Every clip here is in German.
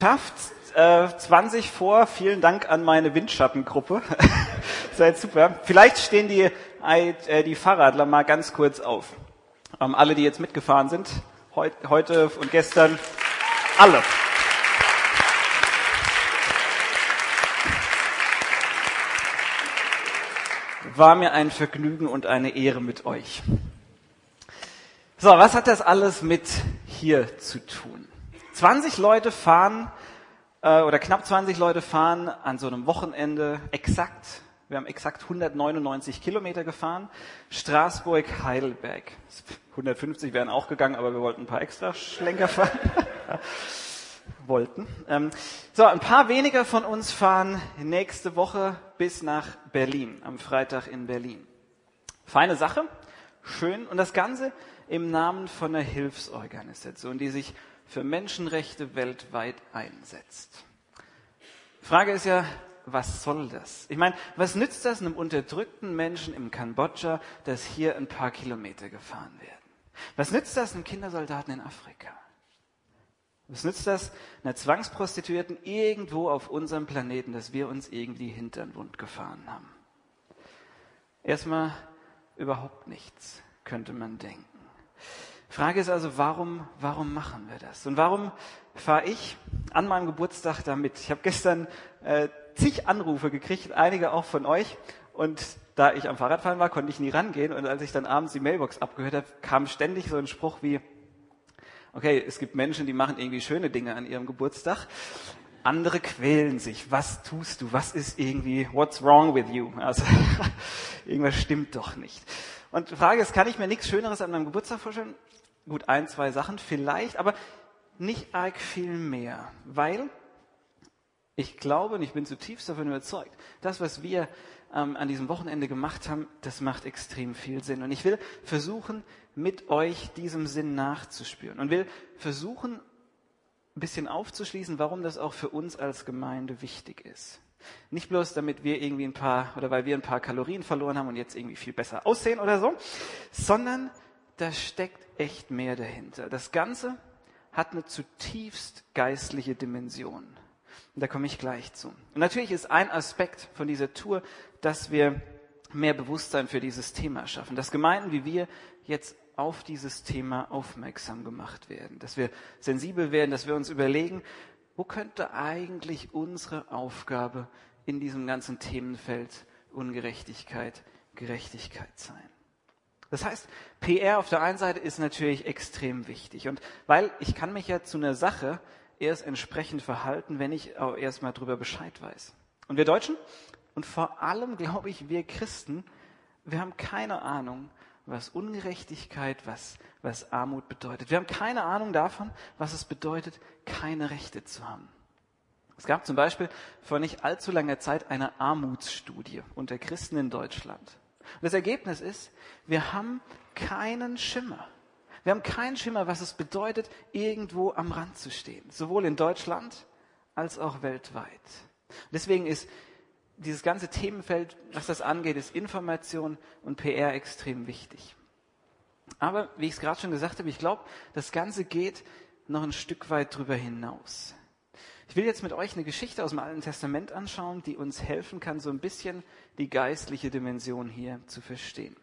Schafft 20 vor. Vielen Dank an meine Windschattengruppe. Seid super. Vielleicht stehen die Fahrradler mal ganz kurz auf. Alle, die jetzt mitgefahren sind, heute und gestern, alle. War mir ein Vergnügen und eine Ehre mit euch. So, was hat das alles mit hier zu tun? 20 Leute fahren, oder knapp 20 Leute fahren an so einem Wochenende wir haben exakt 199 Kilometer gefahren, Straßburg-Heidelberg. 150 wären auch gegangen, aber wir wollten ein paar extra Schlenker fahren. So, ein paar weniger von uns fahren nächste Woche bis nach Berlin, am Freitag in Berlin. Feine Sache, schön, und das Ganze im Namen von einer Hilfsorganisation, die sich für Menschenrechte weltweit einsetzt. Die Frage ist ja, was soll das? Ich meine, was nützt das einem unterdrückten Menschen im Kambodscha, dass hier ein paar Kilometer gefahren werden? Was nützt das einem Kindersoldaten in Afrika? Was nützt das einer Zwangsprostituierten irgendwo auf unserem Planeten, dass wir uns irgendwie hintern wund gefahren haben? Erstmal überhaupt nichts, könnte man denken. Frage ist also, warum machen wir das? Und warum fahre ich an meinem Geburtstag damit? Ich habe gestern zig Anrufe gekriegt, einige auch von euch. Und da ich am Fahrradfahren war, konnte ich nie rangehen. Und als ich dann abends die Mailbox abgehört habe, kam ständig so ein Spruch wie, okay, es gibt Menschen, die machen irgendwie schöne Dinge an ihrem Geburtstag. Andere quälen sich. Was tust du? Was ist irgendwie, what's wrong with you? Also, irgendwas stimmt doch nicht. Und die Frage ist, kann ich mir nichts Schöneres an meinem Geburtstag vorstellen? Gut, 1, 2 Sachen vielleicht, aber nicht arg viel mehr. Weil ich glaube und ich bin zutiefst davon überzeugt, das, was wir an diesem Wochenende gemacht haben, das macht extrem viel Sinn. Und ich will versuchen, mit euch diesem Sinn nachzuspüren. Und will versuchen, ein bisschen aufzuschließen, warum das auch für uns als Gemeinde wichtig ist. Nicht bloß, damit wir irgendwie weil wir ein paar Kalorien verloren haben und jetzt irgendwie viel besser aussehen oder so, sondern da steckt echt mehr dahinter. Das Ganze hat eine zutiefst geistliche Dimension. Und da komme ich gleich zu. Und natürlich ist ein Aspekt von dieser Tour, dass wir mehr Bewusstsein für dieses Thema schaffen. Dass Gemeinden wie wir jetzt auf dieses Thema aufmerksam gemacht werden. Dass wir sensibel werden, dass wir uns überlegen, wo könnte eigentlich unsere Aufgabe in diesem ganzen Themenfeld Ungerechtigkeit, Gerechtigkeit sein? Das heißt, PR auf der einen Seite ist natürlich extrem wichtig. Und weil ich kann mich ja zu einer Sache erst entsprechend verhalten, wenn ich auch erstmal drüber Bescheid weiß. Und wir Deutschen und vor allem, glaube ich, wir Christen, wir haben keine Ahnung, was Ungerechtigkeit, was Armut bedeutet. Wir haben keine Ahnung davon, was es bedeutet, keine Rechte zu haben. Es gab zum Beispiel vor nicht allzu langer Zeit eine Armutsstudie unter Christen in Deutschland. Und das Ergebnis ist, wir haben keinen Schimmer. Wir haben keinen Schimmer, was es bedeutet, irgendwo am Rand zu stehen. Sowohl in Deutschland als auch weltweit. Und deswegen ist dieses ganze Themenfeld, was das angeht, ist Information und PR extrem wichtig. Aber, wie ich es gerade schon gesagt habe, ich glaube, das Ganze geht noch ein Stück weit drüber hinaus. Ich will jetzt mit euch eine Geschichte aus dem Alten Testament anschauen, die uns helfen kann, so ein bisschen die geistliche Dimension hier zu verstehen.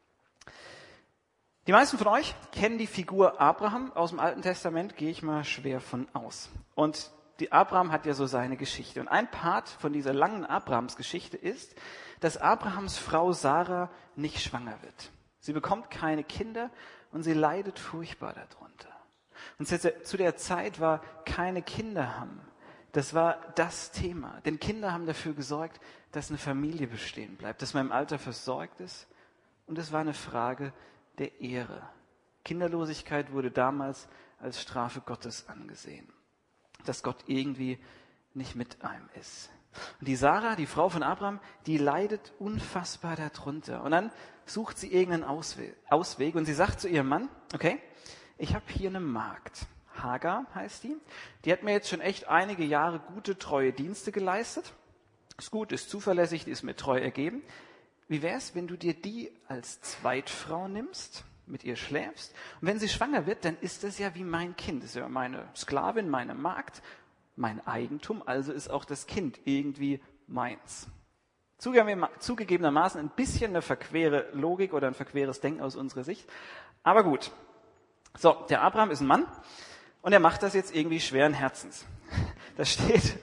Die meisten von euch kennen die Figur Abraham aus dem Alten Testament, gehe ich mal schwer von aus. Und Abraham hat ja so seine Geschichte. Und ein Part von dieser langen Abrahams-Geschichte ist, dass Abrahams Frau Sarah nicht schwanger wird. Sie bekommt keine Kinder und sie leidet furchtbar darunter. Und zu der Zeit war keine Kinder haben. Das war das Thema. Denn Kinder haben dafür gesorgt, dass eine Familie bestehen bleibt, dass man im Alter versorgt ist. Und es war eine Frage der Ehre. Kinderlosigkeit wurde damals als Strafe Gottes angesehen. Dass Gott irgendwie nicht mit einem ist. Und die Sarah, die Frau von Abraham, die leidet unfassbar darunter. Und dann sucht sie irgendeinen Ausweg und sie sagt zu ihrem Mann, okay, ich habe hier eine Magd. Hagar heißt die. Die hat mir jetzt schon echt einige Jahre gute, treue Dienste geleistet. Ist gut, ist zuverlässig, die ist mir treu ergeben. Wie wär's, wenn du dir die als Zweitfrau nimmst, mit ihr schläfst? Und wenn sie schwanger wird, dann ist das ja wie mein Kind. Das ist ja meine Sklavin, meine Magd. mein Eigentum, also ist auch das Kind irgendwie meins. Zugegebenermaßen ein bisschen eine verquere Logik oder ein verqueres Denken aus unserer Sicht. Aber gut. So, der Abraham ist ein Mann und er macht das jetzt irgendwie schweren Herzens. Da steht,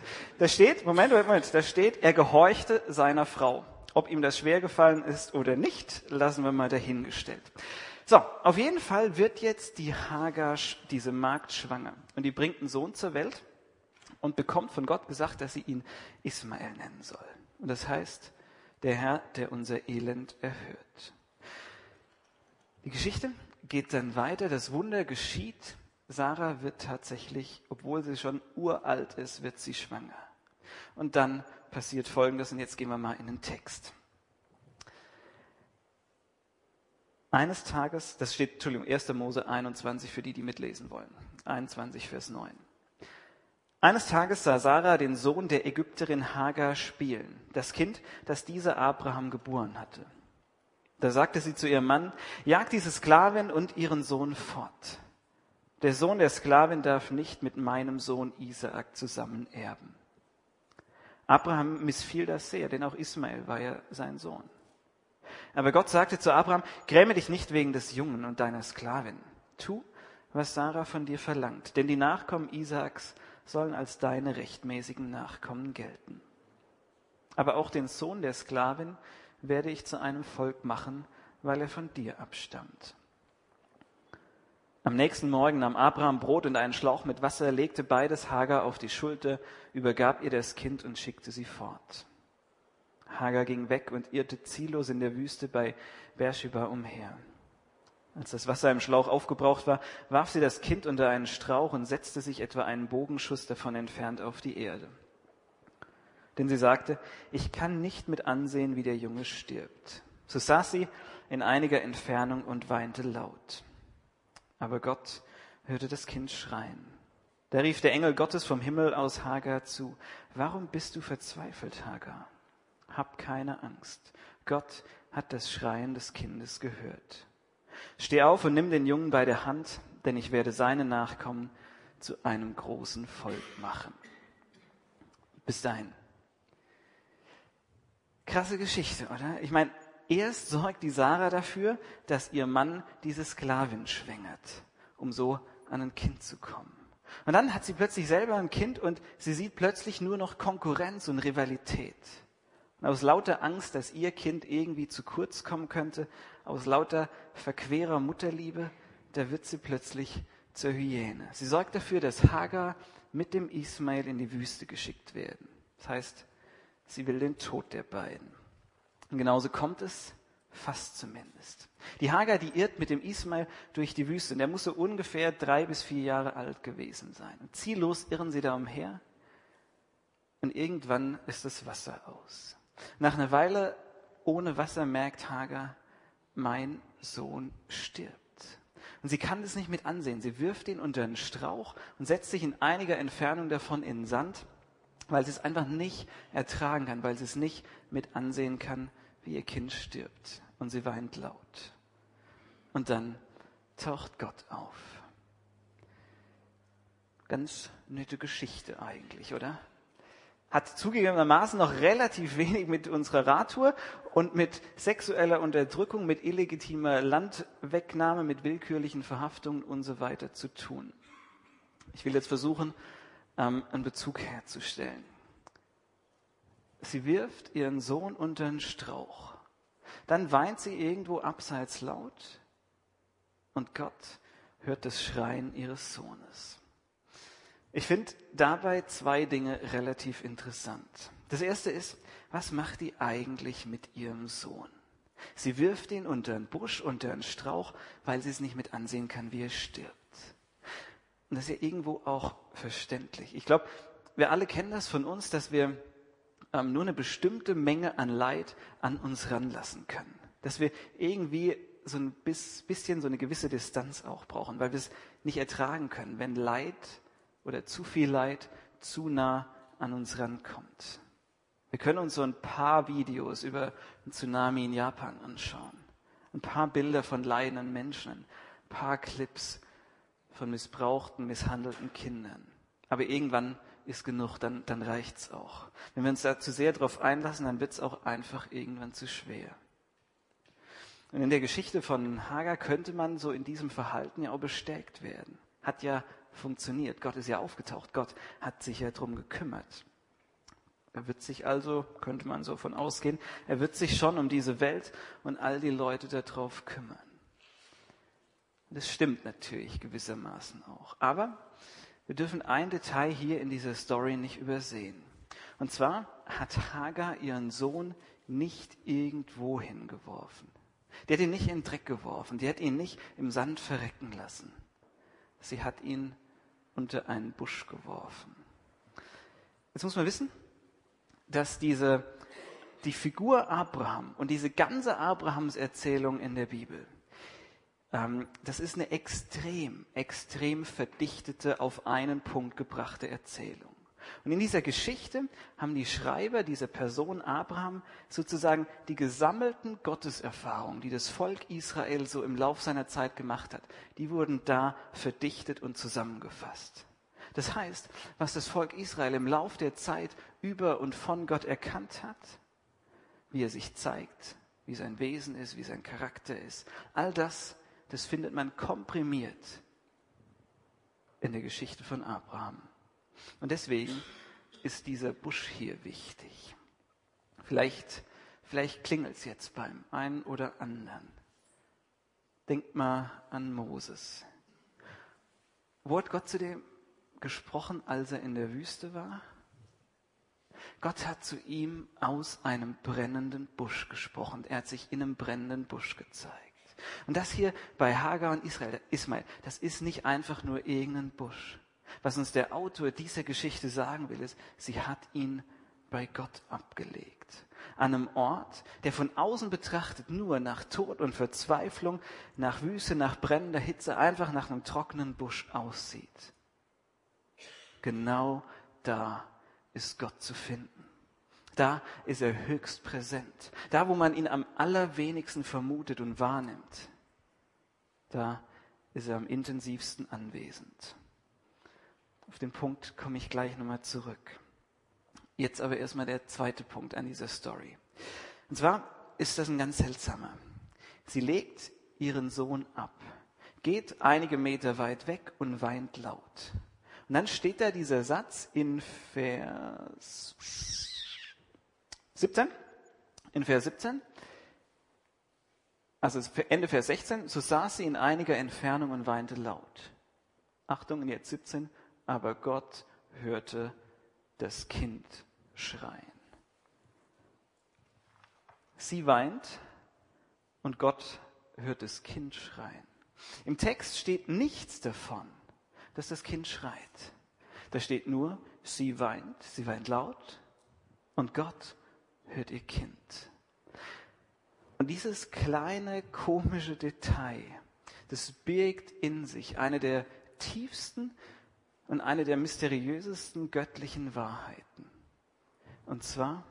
er gehorchte seiner Frau. Ob ihm das schwer gefallen ist oder nicht, lassen wir mal dahingestellt. So, auf jeden Fall wird jetzt die Hagar, diese Magd, schwanger. Und die bringt einen Sohn zur Welt und bekommt von Gott gesagt, dass sie ihn Ismael nennen soll. Und das heißt, der Herr, der unser Elend erhört. Die Geschichte geht dann weiter, das Wunder geschieht. Sarah wird tatsächlich, obwohl sie schon uralt ist, wird sie schwanger. Und dann passiert Folgendes, und jetzt gehen wir mal in den Text. Eines Tages, das steht, 1. Mose 21, für die mitlesen wollen. 21, Vers 9. Eines Tages sah Sarah den Sohn der Ägypterin Hagar spielen, das Kind, das dieser Abraham geboren hatte. Da sagte sie zu ihrem Mann, jag diese Sklavin und ihren Sohn fort. Der Sohn der Sklavin darf nicht mit meinem Sohn Isaak zusammen erben. Abraham missfiel das sehr, denn auch Ismael war ja sein Sohn. Aber Gott sagte zu Abraham, gräme dich nicht wegen des Jungen und deiner Sklavin. Tu, was Sarah von dir verlangt, denn die Nachkommen Isaaks sollen als deine rechtmäßigen Nachkommen gelten. Aber auch den Sohn der Sklavin werde ich zu einem Volk machen, weil er von dir abstammt. Am nächsten Morgen nahm Abraham Brot und einen Schlauch mit Wasser, legte beides Hagar auf die Schulter, übergab ihr das Kind und schickte sie fort. Hagar ging weg und irrte ziellos in der Wüste bei Beersheba umher. Als das Wasser im Schlauch aufgebraucht war, warf sie das Kind unter einen Strauch und setzte sich etwa einen Bogenschuss davon entfernt auf die Erde. Denn sie sagte, ich kann nicht mit ansehen, wie der Junge stirbt. So saß sie in einiger Entfernung und weinte laut. Aber Gott hörte das Kind schreien. Da rief der Engel Gottes vom Himmel aus Hagar zu, warum bist du verzweifelt, Hagar? Hab keine Angst. Gott hat das Schreien des Kindes gehört. Steh auf und nimm den Jungen bei der Hand, denn ich werde seine Nachkommen zu einem großen Volk machen. Bis dahin. Krasse Geschichte, oder? Ich meine, erst sorgt die Sarah dafür, dass ihr Mann diese Sklavin schwängert, um so an ein Kind zu kommen. Und dann hat sie plötzlich selber ein Kind und sie sieht plötzlich nur noch Konkurrenz und Rivalität. Und aus lauter Angst, dass ihr Kind irgendwie zu kurz kommen könnte, aus lauter verquerer Mutterliebe, da wird sie plötzlich zur Hyäne. Sie sorgt dafür, dass Hagar mit dem Ismael in die Wüste geschickt werden. Das heißt, sie will den Tod der beiden. Und genauso kommt es, fast zumindest. Die Hagar, die irrt mit dem Ismael durch die Wüste. Und der muss so ungefähr 3 bis 4 Jahre alt gewesen sein. Und ziellos irren sie da umher. Und irgendwann ist das Wasser aus. Nach einer Weile ohne Wasser merkt Hagar, mein Sohn stirbt. Und sie kann das nicht mit ansehen. Sie wirft ihn unter einen Strauch und setzt sich in einiger Entfernung davon in den Sand, weil sie es einfach nicht ertragen kann, weil sie es nicht mit ansehen kann, wie ihr Kind stirbt. Und sie weint laut. Und dann taucht Gott auf. Ganz nette Geschichte eigentlich, oder? Hat zugegebenermaßen noch relativ wenig mit unserer Radtour und mit sexueller Unterdrückung, mit illegitimer Landwegnahme, mit willkürlichen Verhaftungen und so weiter zu tun. Ich will jetzt versuchen, einen Bezug herzustellen. Sie wirft ihren Sohn unter einen Strauch. Dann weint sie irgendwo abseits laut und Gott hört das Schreien ihres Sohnes. Ich finde dabei 2 Dinge relativ interessant. Das erste ist, was macht die eigentlich mit ihrem Sohn? Sie wirft ihn unter einen Busch, unter einen Strauch, weil sie es nicht mit ansehen kann, wie er stirbt. Und das ist ja irgendwo auch verständlich. Ich glaube, wir alle kennen das von uns, dass wir nur eine bestimmte Menge an Leid an uns ranlassen können. Dass wir irgendwie so ein bisschen so eine gewisse Distanz auch brauchen, weil wir es nicht ertragen können, wenn Leid oder zu viel Leid zu nah an uns rankommt. Wir können uns so ein paar Videos über einen Tsunami in Japan anschauen, ein paar Bilder von leidenden Menschen, ein paar Clips von missbrauchten, misshandelten Kindern. Aber irgendwann ist genug, dann reicht's auch. Wenn wir uns da zu sehr drauf einlassen, dann wird's auch einfach irgendwann zu schwer. Und in der Geschichte von Hagar könnte man so in diesem Verhalten ja auch bestärkt werden. Hat ja funktioniert. Gott ist ja aufgetaucht. Gott hat sich ja drum gekümmert. Er wird sich also, könnte man so von ausgehen, er wird sich schon um diese Welt und all die Leute darauf kümmern. Das stimmt natürlich gewissermaßen auch. Aber wir dürfen ein Detail hier in dieser Story nicht übersehen. Und zwar hat Hagar ihren Sohn nicht irgendwo hingeworfen. Die hat ihn nicht in den Dreck geworfen. Die hat ihn nicht im Sand verrecken lassen. Sie hat ihn unter einen Busch geworfen. Jetzt muss man wissen, dass die Figur Abraham und diese ganze Abrahams-Erzählung in der Bibel, das ist eine extrem verdichtete, auf einen Punkt gebrachte Erzählung. Und in dieser Geschichte haben die Schreiber dieser Person Abraham sozusagen die gesammelten Gotteserfahrungen, die das Volk Israel so im Lauf seiner Zeit gemacht hat, die wurden da verdichtet und zusammengefasst. Das heißt, was das Volk Israel im Lauf der Zeit über und von Gott erkannt hat, wie er sich zeigt, wie sein Wesen ist, wie sein Charakter ist, all das findet man komprimiert in der Geschichte von Abraham. Und deswegen ist dieser Busch hier wichtig. Vielleicht klingelt es jetzt beim einen oder anderen. Denkt mal an Moses. Wo hat Gott zu dem gesprochen, als er in der Wüste war? Gott hat zu ihm aus einem brennenden Busch gesprochen. Er hat sich in einem brennenden Busch gezeigt. Und das hier bei Hagar und Ismael, das ist nicht einfach nur irgendein Busch. Was uns der Autor dieser Geschichte sagen will, ist, sie hat ihn bei Gott abgelegt. An einem Ort, der von außen betrachtet nur nach Tod und Verzweiflung, nach Wüste, nach brennender Hitze, einfach nach einem trockenen Busch aussieht. Genau da ist Gott zu finden. Da ist er höchst präsent. Da, wo man ihn am allerwenigsten vermutet und wahrnimmt, da ist er am intensivsten anwesend. Auf den Punkt komme ich gleich nochmal zurück. Jetzt aber erstmal der zweite Punkt an dieser Story. Und zwar ist das ein ganz seltsamer. Sie legt ihren Sohn ab, geht einige Meter weit weg und weint laut. Und dann steht da dieser Satz in Vers 17, also Ende Vers 16, so saß sie in einiger Entfernung und weinte laut. Achtung, und jetzt 17, aber Gott hörte das Kind schreien. Sie weint und Gott hört das Kind schreien. Im Text steht nichts davon, dass das Kind schreit. Da steht nur, sie weint laut und Gott hört ihr Kind. Und dieses kleine komische Detail, das birgt in sich eine der tiefsten und eine der mysteriösesten göttlichen Wahrheiten. Und zwar,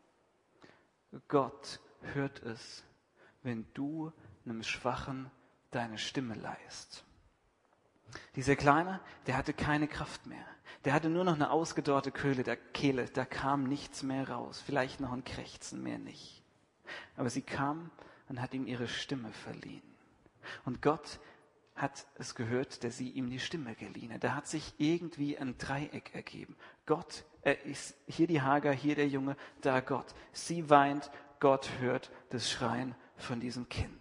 Gott hört es, wenn du einem Schwachen deine Stimme leihst. Dieser Kleine, der hatte keine Kraft mehr. Der hatte nur noch eine ausgedorrte Kehle, da kam nichts mehr raus. Vielleicht noch ein Krächzen, mehr nicht. Aber sie kam und hat ihm ihre Stimme verliehen. Und Gott hat es gehört, dass sie ihm die Stimme geliehen hat. Da hat sich irgendwie ein Dreieck ergeben. Gott, ist hier die Hagar, hier der Junge, da Gott. Sie weint, Gott hört das Schreien von diesem Kind.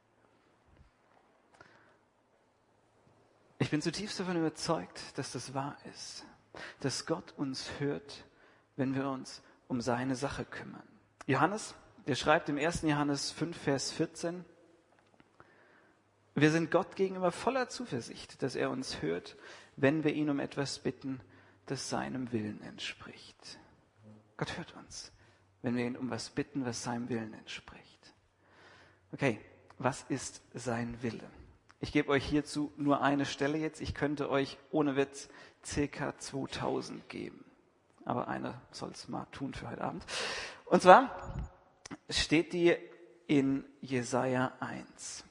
Ich bin zutiefst davon überzeugt, dass das wahr ist. Dass Gott uns hört, wenn wir uns um seine Sache kümmern. Johannes, der schreibt im 1. Johannes 5, Vers 14, wir sind Gott gegenüber voller Zuversicht, dass er uns hört, wenn wir ihn um etwas bitten, das seinem Willen entspricht. Gott hört uns, wenn wir ihn um was bitten, was seinem Willen entspricht. Okay, was ist sein Wille? Ich gebe euch hierzu nur eine Stelle jetzt. Ich könnte euch ohne Witz ca. 2000 geben. Aber eine soll es mal tun für heute Abend. Und zwar steht die in Jesaja 1,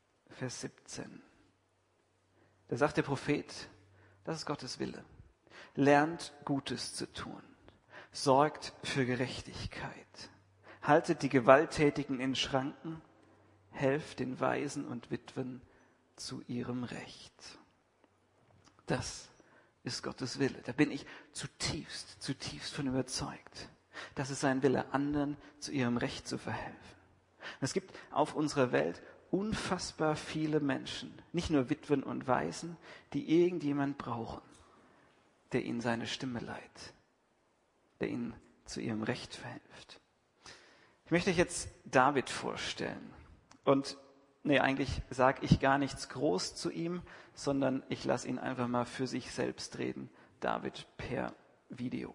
Vers 17. Da sagt der Prophet, das ist Gottes Wille. Lernt Gutes zu tun. Sorgt für Gerechtigkeit. Haltet die Gewalttätigen in Schranken. Helft den Waisen und Witwen zu ihrem Recht. Das ist Gottes Wille. Da bin ich zutiefst von überzeugt. Das ist sein Wille, anderen zu ihrem Recht zu verhelfen. Es gibt auf unserer Welt unfassbar viele Menschen, nicht nur Witwen und Waisen, die irgendjemand brauchen, der ihnen seine Stimme leiht, der ihnen zu ihrem Recht verhilft. Ich möchte euch jetzt David vorstellen. Und eigentlich sage ich gar nichts groß zu ihm, sondern ich lasse ihn einfach mal für sich selbst reden. David per Video.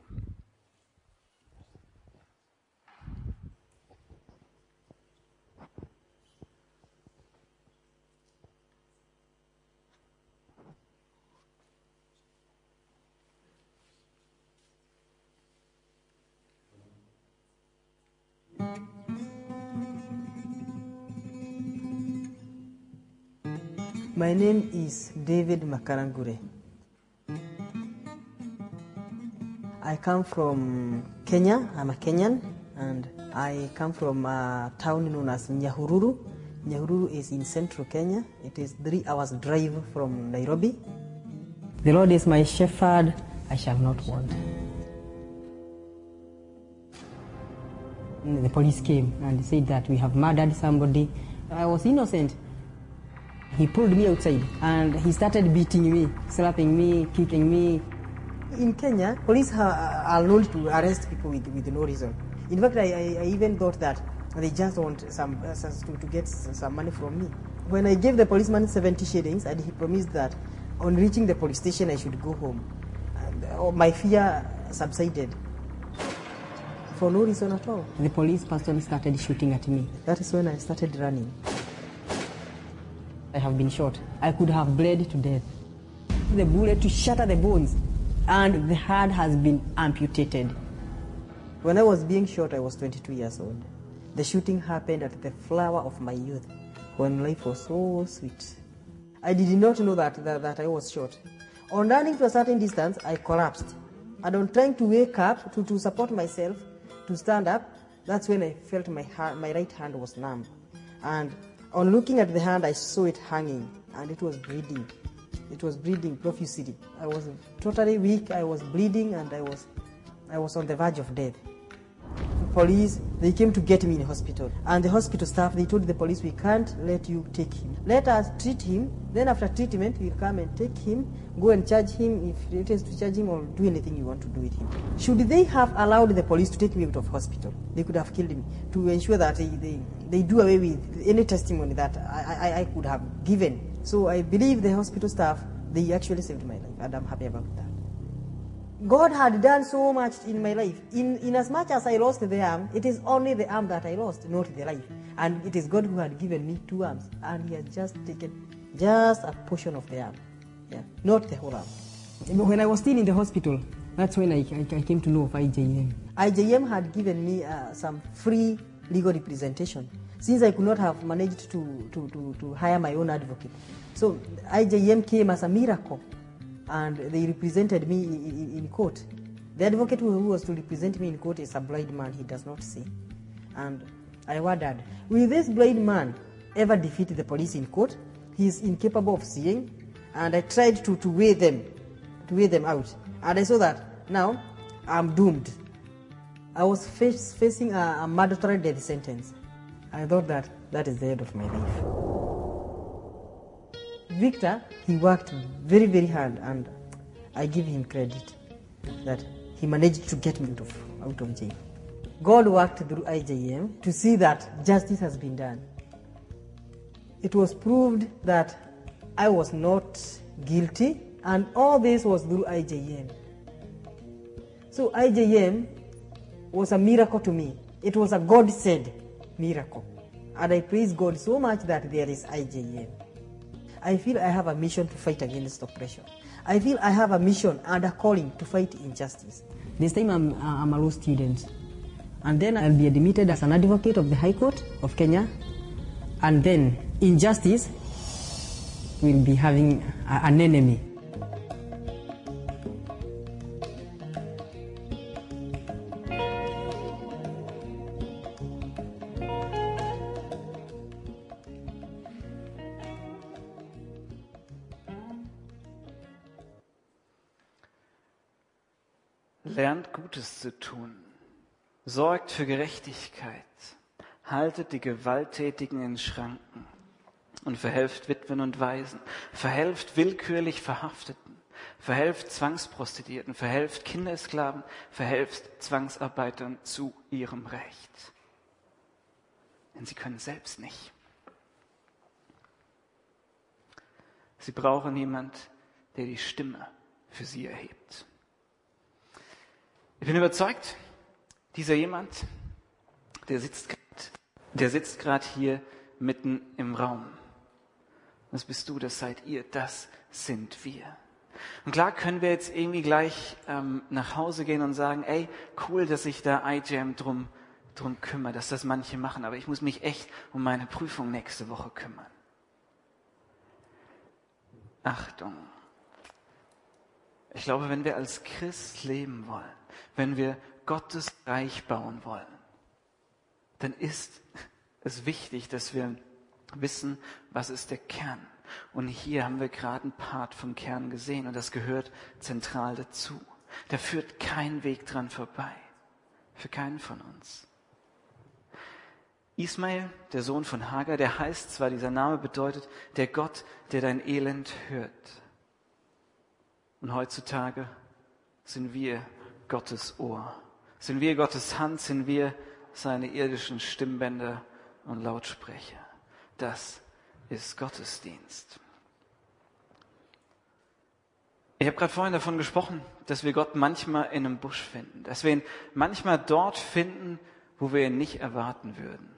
My name is David Makarangure. I come from Kenya. I'm a Kenyan, and I come from a town known as Nyahururu. Nyahururu is in central Kenya. It is 3 hours drive from Nairobi. The Lord is my shepherd, I shall not want. The police came and said that we have murdered somebody. I was innocent. He pulled me outside and he started beating me, slapping me, kicking me. In Kenya, police are known to arrest people with no reason. In fact, I even thought that they just want to get some money from me. When I gave the policeman 70 shillings and he promised that on reaching the police station I should go home, and my fear subsided. For no reason at all. The police person started shooting at me. That is when I started running. I have been shot. I could have bled to death. The bullet to shatter the bones, and the heart has been amputated. When I was being shot, I was 22 years old. The shooting happened at the flower of my youth, when life was so sweet. I did not know that I was shot. On running to a certain distance, I collapsed. And on trying to wake up, to support myself, to stand up, that's when I felt my right hand was numb. And on looking at the hand, I saw it hanging, and it was bleeding. It was bleeding profusely. I was totally weak, I was bleeding, and I was on the verge of death. The police, they came to get me in hospital. And the hospital staff, they told the police, we can't let you take him. Let us treat him, then after treatment, we'll come and take him, go and charge him if it is to charge him, or do anything you want to do with him. Should they have allowed the police to take me out of hospital, they could have killed me, to ensure that they do away with any testimony that I could have given. So I believe the hospital staff, they actually saved my life, and I'm happy about that. God had done so much in my life. In as much as I lost the arm, it is only the arm that I lost, not the life. And it is God who had given me 2 arms, and He has just taken just a portion of the arm, not the whole arm. When I was still in the hospital, that's when I came to know of IJM. IJM had given me some free legal representation, since I could not have managed to hire my own advocate. So IJM came as a miracle, and they represented me in court. The advocate who was to represent me in court is a blind man, he does not see. And I wondered, will this blind man ever defeat the police in court? He is incapable of seeing, and I tried to weigh them out. And I saw that now I'm doomed. I was facing a mandatory death sentence. I thought that is the end of my life. Victor, he worked very, very hard, and I give him credit that he managed to get me out of jail. God worked through IJM to see that justice has been done. It was proved that I was not guilty, and all this was through IJM. So IJM was a miracle to me. It was a God-said miracle. And I praise God so much that there is IJM. I feel I have a mission to fight against oppression. I feel I have a mission and a calling to fight injustice. This time I'm a law student. And then I'll be admitted as an advocate of the High Court of Kenya. And then injustice will be having an enemy. lernt Gutes zu tun, sorgt für Gerechtigkeit, haltet die Gewalttätigen in Schranken und verhelft Witwen und Waisen, verhelft willkürlich Verhafteten, verhelft Zwangsprostituierten, verhelft Kindersklaven, verhelft Zwangsarbeitern zu ihrem Recht. Denn sie können selbst nicht. Sie brauchen jemand, der die Stimme für sie erhebt. Ich bin überzeugt, dieser jemand, der sitzt gerade hier mitten im Raum. Das bist du, das seid ihr, das sind wir. Und klar können wir jetzt irgendwie gleich nach Hause gehen und sagen, ey, cool, dass sich da iJam drum kümmert, dass das manche machen, aber ich muss mich echt um meine Prüfung nächste Woche kümmern. Achtung. Ich glaube, wenn wir als Christ leben wollen, wenn wir Gottes Reich bauen wollen, dann ist es wichtig, dass wir wissen, was ist der Kern. Und hier haben wir gerade einen Part vom Kern gesehen und das gehört zentral dazu. Da führt kein Weg dran vorbei. Für keinen von uns. Ismael, der Sohn von Hagar, der heißt zwar, dieser Name bedeutet, der Gott, der dein Elend hört. Und heutzutage sind wir Gottes Ohr. Sind wir Gottes Hand, sind wir seine irdischen Stimmbänder und Lautsprecher. Das ist Gottesdienst. Ich habe gerade vorhin davon gesprochen, dass wir Gott manchmal in einem Busch finden. Dass wir ihn manchmal dort finden, wo wir ihn nicht erwarten würden.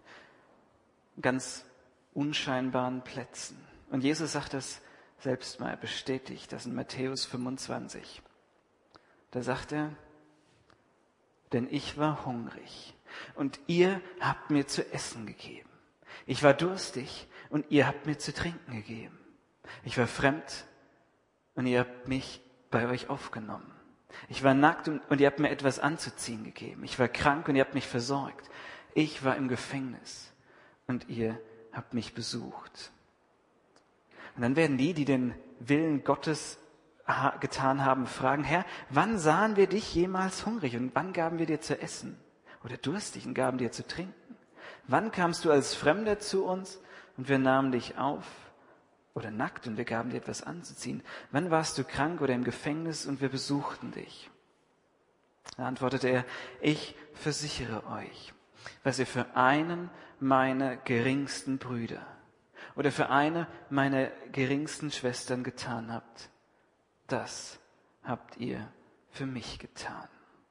Ganz unscheinbaren Plätzen. Und Jesus sagt das selbst mal, bestätigt das in Matthäus 25. Da sagt er, denn ich war hungrig und ihr habt mir zu essen gegeben. Ich war durstig und ihr habt mir zu trinken gegeben. Ich war fremd und ihr habt mich bei euch aufgenommen. Ich war nackt und ihr habt mir etwas anzuziehen gegeben. Ich war krank und ihr habt mich versorgt. Ich war im Gefängnis und ihr habt mich besucht. Und dann werden die den Willen Gottes getan haben, fragen, Herr, wann sahen wir dich jemals hungrig und wann gaben wir dir zu essen? Oder durstig und gaben dir zu trinken? Wann kamst du als Fremder zu uns und wir nahmen dich auf? Oder nackt und wir gaben dir etwas anzuziehen? Wann warst du krank oder im Gefängnis und wir besuchten dich? Da antwortete er, ich versichere euch, was ihr für einen meiner geringsten Brüder oder für eine meiner geringsten Schwestern getan habt, das habt ihr für mich getan.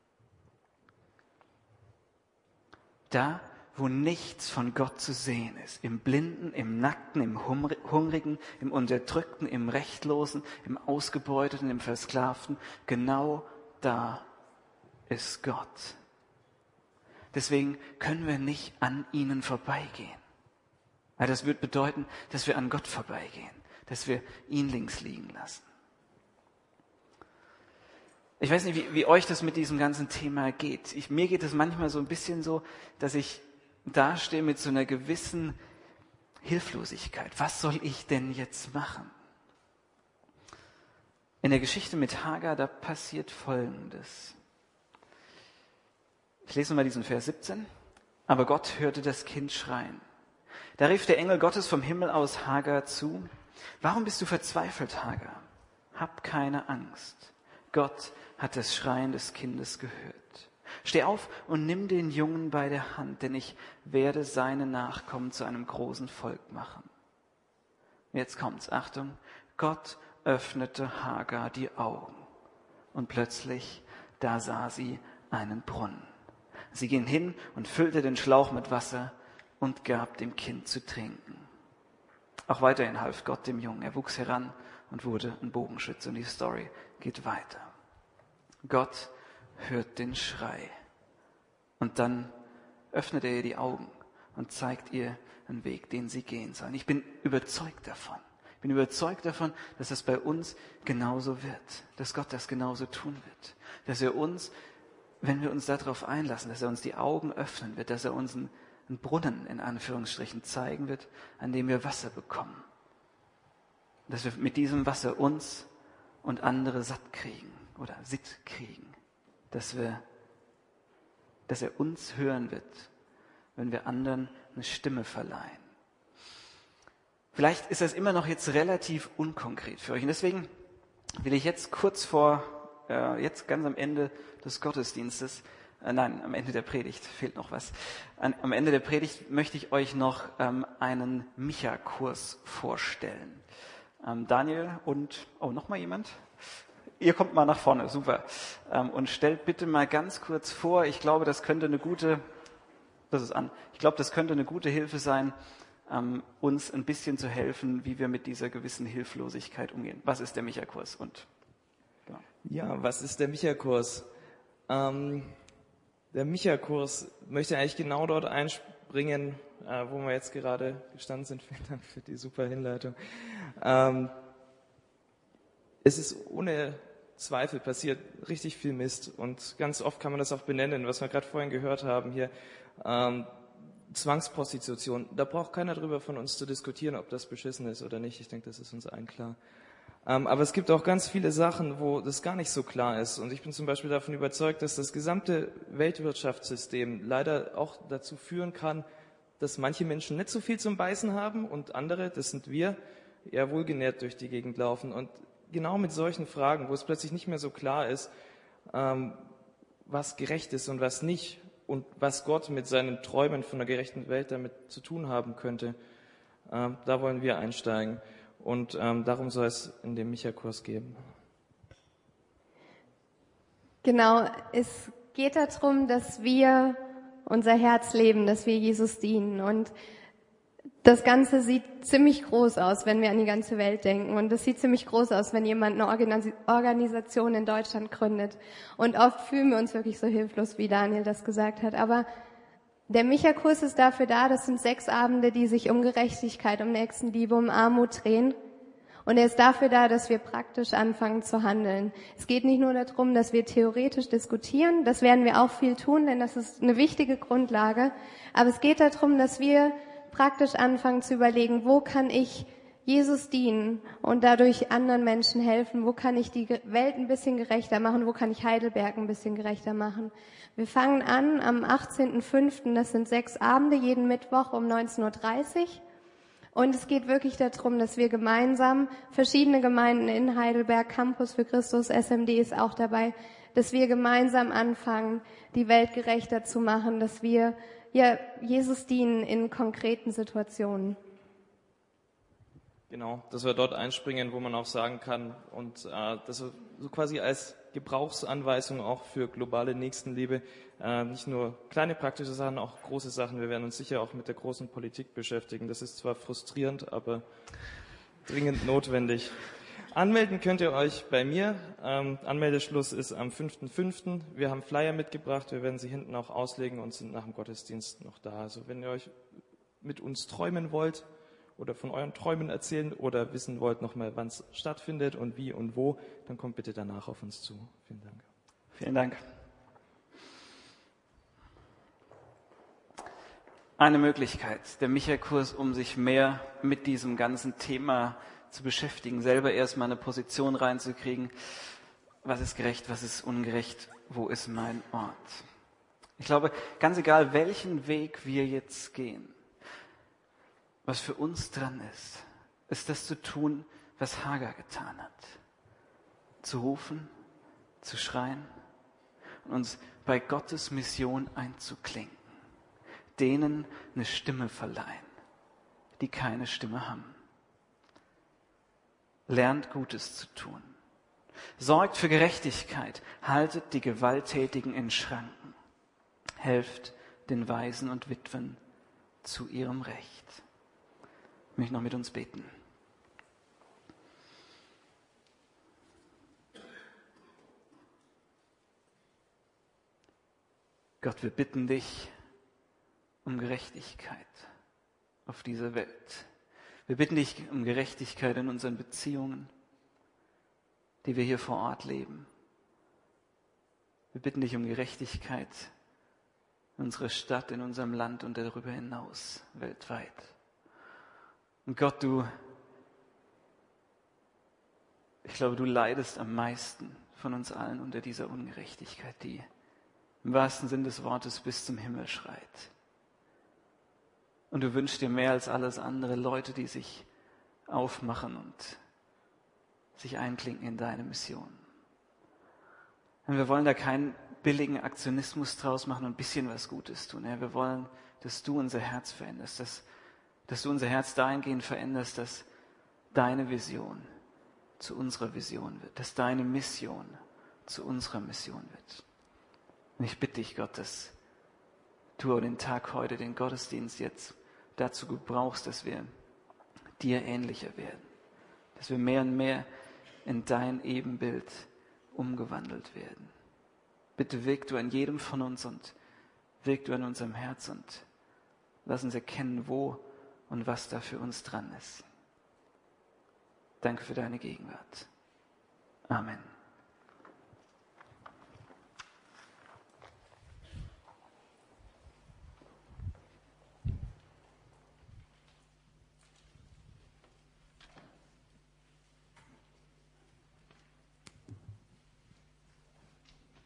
Da, wo nichts von Gott zu sehen ist, im Blinden, im Nackten, im Hungrigen, im Unterdrückten, im Rechtlosen, im Ausgebeuteten, im Versklavten, genau da ist Gott. Deswegen können wir nicht an ihnen vorbeigehen. Weil das würde bedeuten, dass wir an Gott vorbeigehen, dass wir ihn links liegen lassen. Ich weiß nicht, wie euch das mit diesem ganzen Thema geht. Mir geht es manchmal so ein bisschen so, dass ich dastehe mit so einer gewissen Hilflosigkeit. Was soll ich denn jetzt machen? In der Geschichte mit Hagar, da passiert Folgendes. Ich lese mal diesen Vers 17. Aber Gott hörte das Kind schreien. Da rief der Engel Gottes vom Himmel aus Hagar zu. Warum bist du verzweifelt, Hagar? Hab keine Angst. Gott hat das Schreien des Kindes gehört. Steh auf und nimm den Jungen bei der Hand, denn ich werde seine Nachkommen zu einem großen Volk machen. Jetzt kommt's, Achtung. Gott öffnete Hagar die Augen und plötzlich, da sah sie einen Brunnen. Sie ging hin und füllte den Schlauch mit Wasser und gab dem Kind zu trinken. Auch weiterhin half Gott dem Jungen. Er wuchs heran und wurde ein Bogenschütze. Und die Story geht weiter. Gott hört den Schrei. Und dann öffnet er ihr die Augen und zeigt ihr einen Weg, den sie gehen sollen. Ich bin überzeugt davon. Ich bin überzeugt davon, dass das bei uns genauso wird. Dass Gott das genauso tun wird. Dass er uns, wenn wir uns darauf einlassen, dass er uns die Augen öffnen wird, dass er uns einen Brunnen in Anführungsstrichen zeigen wird, an dem wir Wasser bekommen. Dass wir mit diesem Wasser uns und andere satt kriegen oder sitt kriegen. dass er uns hören wird, wenn wir anderen eine Stimme verleihen. Vielleicht ist das immer noch jetzt relativ unkonkret für euch. Und deswegen will ich jetzt jetzt ganz am Ende des Gottesdienstes, am Ende der Predigt, fehlt noch was. Am Ende der Predigt möchte ich euch noch einen Micha-Kurs vorstellen. Daniel und, noch mal jemand? Ihr kommt mal nach vorne, super. Und stellt bitte mal ganz kurz vor, ich glaube, das könnte eine gute Hilfe sein, uns ein bisschen zu helfen, wie wir mit dieser gewissen Hilflosigkeit umgehen. Was ist der Micha-Kurs? Genau. Ja, was ist der Micha-Kurs? Der Micha-Kurs möchte eigentlich genau dort einspringen, wo wir jetzt gerade gestanden sind. Vielen Dank für die super Hinleitung. Es ist ohne Zweifel passiert richtig viel Mist und ganz oft kann man das auch benennen, was wir gerade vorhin gehört haben hier. Zwangsprostitution, da braucht keiner drüber von uns zu diskutieren, ob das beschissen ist oder nicht. Ich denke, das ist uns allen klar. Aber es gibt auch ganz viele Sachen, wo das gar nicht so klar ist. Und ich bin zum Beispiel davon überzeugt, dass das gesamte Weltwirtschaftssystem leider auch dazu führen kann, dass manche Menschen nicht so viel zum Beißen haben und andere, das sind wir, eher wohlgenährt durch die Gegend laufen. Und genau mit solchen Fragen, wo es plötzlich nicht mehr so klar ist, was gerecht ist und was nicht, und was Gott mit seinen Träumen von einer gerechten Welt damit zu tun haben könnte, da wollen wir einsteigen. Und darum soll es in dem Micha-Kurs gehen. Genau, es geht darum, dass wir unser Herz leben, dass wir Jesus dienen. Und das Ganze sieht ziemlich groß aus, wenn wir an die ganze Welt denken. Und es sieht ziemlich groß aus, wenn jemand eine Organisation in Deutschland gründet. Und oft fühlen wir uns wirklich so hilflos, wie Daniel das gesagt hat. Aber der Micha-Kurs ist dafür da, das sind 6 Abende, die sich um Gerechtigkeit, um Nächstenliebe, um Armut drehen. Und er ist dafür da, dass wir praktisch anfangen zu handeln. Es geht nicht nur darum, dass wir theoretisch diskutieren. Das werden wir auch viel tun, denn das ist eine wichtige Grundlage. Aber es geht darum, dass wir praktisch anfangen zu überlegen, wo kann ich Jesus dienen und dadurch anderen Menschen helfen, wo kann ich die Welt ein bisschen gerechter machen, wo kann ich Heidelberg ein bisschen gerechter machen. Wir fangen an am 18.05., das sind 6 Abende, jeden Mittwoch um 19.30 Uhr. Und es geht wirklich darum, dass wir gemeinsam, verschiedene Gemeinden in Heidelberg, Campus für Christus, SMD ist auch dabei, dass wir gemeinsam anfangen, die Welt gerechter zu machen, dass wir Jesus dienen in konkreten Situationen. Genau, dass wir dort einspringen, wo man auch sagen kann und das so quasi als Gebrauchsanweisung auch für globale Nächstenliebe, nicht nur kleine praktische Sachen, auch große Sachen. Wir werden uns sicher auch mit der großen Politik beschäftigen. Das ist zwar frustrierend, aber dringend notwendig. Anmelden könnt ihr euch bei mir. Anmeldeschluss ist am 5.5. Wir haben Flyer mitgebracht. Wir werden sie hinten auch auslegen und sind nach dem Gottesdienst noch da. Also wenn ihr euch mit uns träumen wollt oder von euren Träumen erzählen oder wissen wollt nochmal, wann es stattfindet und wie und wo, dann kommt bitte danach auf uns zu. Vielen Dank. Vielen Dank. Eine Möglichkeit, der Micha-Kurs, um sich mehr mit diesem ganzen Thema zu beschäftigen, selber erstmal eine Position reinzukriegen, was ist gerecht, was ist ungerecht, wo ist mein Ort. Ich glaube, ganz egal, welchen Weg wir jetzt gehen, was für uns dran ist das zu tun, was Hagar getan hat. Zu rufen, zu schreien und uns bei Gottes Mission einzuklinken, denen eine Stimme verleihen, die keine Stimme haben. Lernt Gutes zu tun. Sorgt für Gerechtigkeit. Haltet die Gewalttätigen in Schranken. Helft den Waisen und Witwen zu ihrem Recht. Ich möchte noch mit uns beten. Gott, wir bitten dich um Gerechtigkeit auf dieser Welt. Wir bitten dich um Gerechtigkeit in unseren Beziehungen, die wir hier vor Ort leben. Wir bitten dich um Gerechtigkeit in unserer Stadt, in unserem Land und darüber hinaus, weltweit. Und Gott, ich glaube, du leidest am meisten von uns allen unter dieser Ungerechtigkeit, die im wahrsten Sinn des Wortes bis zum Himmel schreit. Und du wünschst dir mehr als alles andere Leute, die sich aufmachen und sich einklinken in deine Mission. Und wir wollen da keinen billigen Aktionismus draus machen und ein bisschen was Gutes tun. Wir wollen, dass du unser Herz veränderst, dass du unser Herz dahingehend veränderst, dass deine Vision zu unserer Vision wird, dass deine Mission zu unserer Mission wird. Und ich bitte dich, Gott, dass du den Tag heute, den Gottesdienst jetzt dazu gebrauchst, dass wir dir ähnlicher werden, dass wir mehr und mehr in dein Ebenbild umgewandelt werden. Bitte wirk du an jedem von uns und wirk du an unserem Herz und lass uns erkennen, wo und was da für uns dran ist. Danke für deine Gegenwart. Amen.